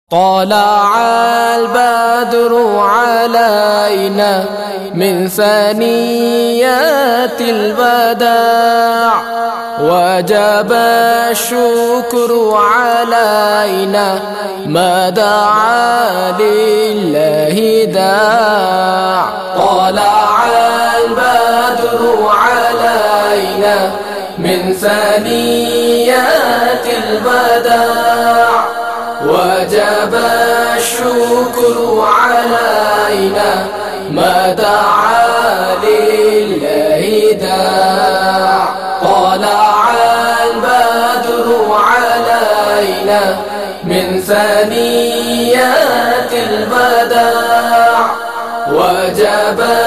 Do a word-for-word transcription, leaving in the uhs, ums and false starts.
طلع البدر علينا من ثنيات الوداع، وجب الشكر علينا ما دعا لله داع. طلع البدر علينا من ثنيات الوداع، وجب الشكر علينا ما دعا لله داع. طلع البدر علينا من ثنيات الوداع، وجب